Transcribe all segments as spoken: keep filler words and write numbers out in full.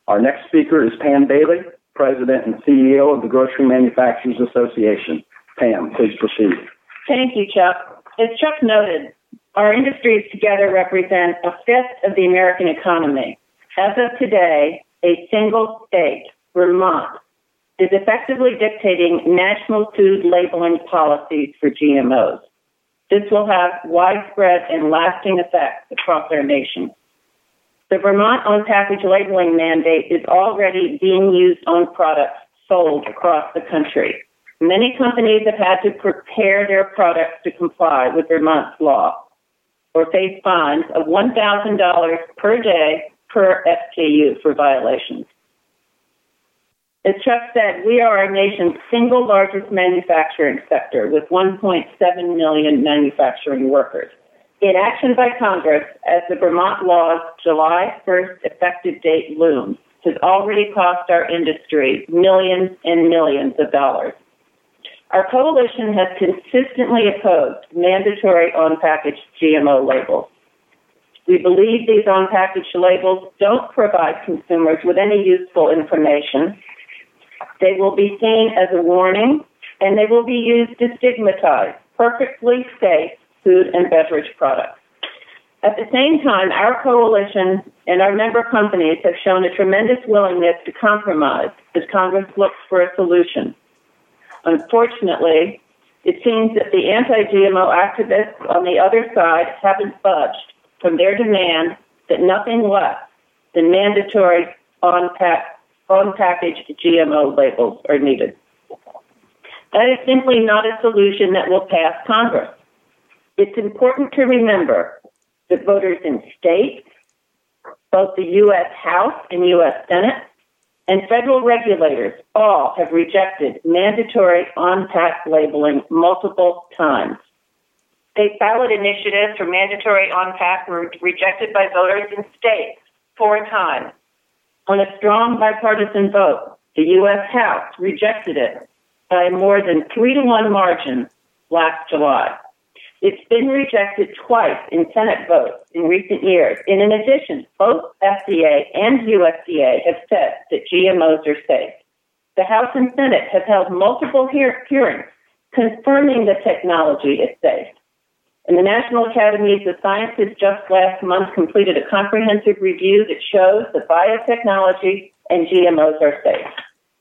Our next speaker is Pam Bailey, President and C E O of the Grocery Manufacturers Association. Pam, please proceed. Thank you, Chuck. As Chuck noted, our industries together represent a fifth of the American economy. As of today, a single state, Vermont, is effectively dictating national food labeling policies for G M Os. This will have widespread and lasting effects across our nation. The Vermont on-package labeling mandate is already being used on products sold across the country. Many companies have had to prepare their products to comply with Vermont's law or face fines of one thousand dollars per day per S K U for violations. As Chuck said, we are our nation's single largest manufacturing sector with one point seven million manufacturing workers. Inaction by Congress, as the Vermont law's July first effective date looms, has already cost our industry millions and millions of dollars. Our coalition has consistently opposed mandatory on-package G M O labels. We believe these on-package labels don't provide consumers with any useful information. They will be seen as a warning, and they will be used to stigmatize perfectly safe food and beverage products. At the same time, our coalition and our member companies have shown a tremendous willingness to compromise as Congress looks for a solution. Unfortunately, it seems that the anti-G M O activists on the other side haven't budged from their demand that nothing less than mandatory on-pack, on-packaged G M O labels are needed. That is simply not a solution that will pass Congress. It's important to remember that voters in states, both the U S House and U S Senate, and federal regulators all have rejected mandatory on-pack labeling multiple times. State ballot initiatives for mandatory on-pack were rejected by voters in states four times. On a strong bipartisan vote, the U S House rejected it by a more than three to one margin last July. It's been rejected twice in Senate votes in recent years. And in addition, both F D A and U S D A have said that G M Os are safe. The House and Senate have held multiple hear- hearings confirming the technology is safe. And the National Academies of Sciences just last month completed a comprehensive review that shows that biotechnology and G M Os are safe.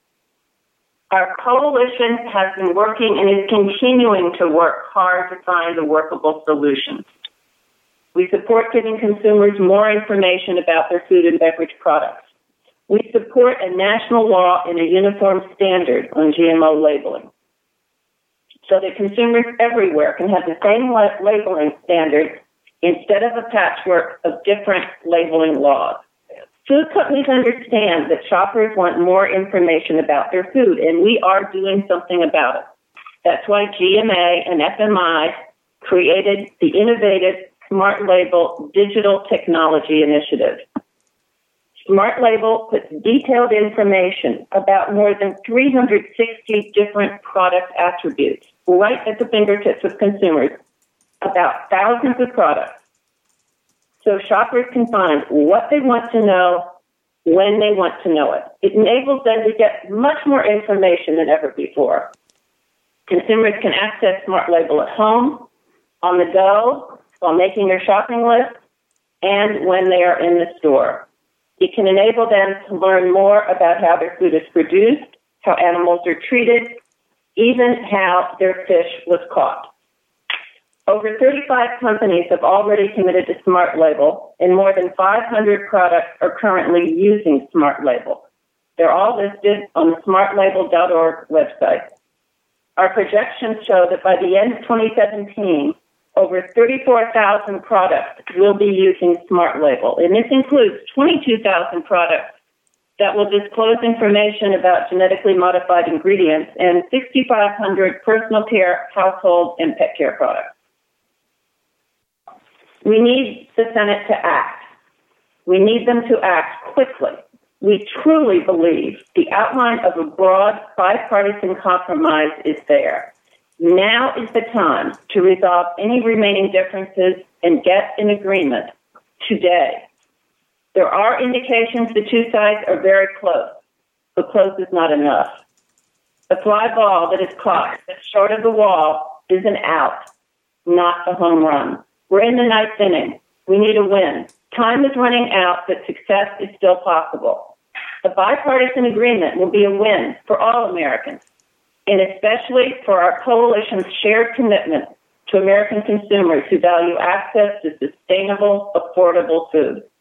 Our coalition has been working and is continuing to work hard to find a workable solution. We support giving consumers more information about their food and beverage products. We support a national law and a uniform standard on G M O labeling so that consumers everywhere can have the same labeling standards instead of a patchwork of different labeling laws. Food companies understand that shoppers want more information about their food, and we are doing something about it. That's why G M A and F M I created the innovative Smart Label Digital Technology Initiative. Smart Label puts detailed information about more than three hundred sixty different product attributes right at the fingertips of consumers about thousands of products. So shoppers can find what they want to know when they want to know it. It enables them to get much more information than ever before. Consumers can access Smart Label at home, on the go, while making their shopping list, and when they are in the store. It can enable them to learn more about how their food is produced, how animals are treated, even how their fish was caught. Over thirty-five companies have already committed to Smart Label, and more than five hundred products are currently using Smart Label. They're all listed on the smart label dot org website. Our projections show that by the end of twenty seventeen, over thirty-four thousand products will be using Smart Label, and this includes twenty-two thousand products that will disclose information about genetically modified ingredients and six thousand five hundred personal care, household, and pet care products. We need the Senate to act. We need them to act quickly. We truly believe the outline of a broad bipartisan compromise is there. Now is the time to resolve any remaining differences and get an agreement today. There are indications the two sides are very close, but close is not enough. A fly ball that is caught just short of the wall is an out, not a home run. We're in the ninth inning. We need a win. Time is running out, but success is still possible. A bipartisan agreement will be a win for all Americans, and especially for our coalition's shared commitment to American consumers who value access to sustainable, affordable food.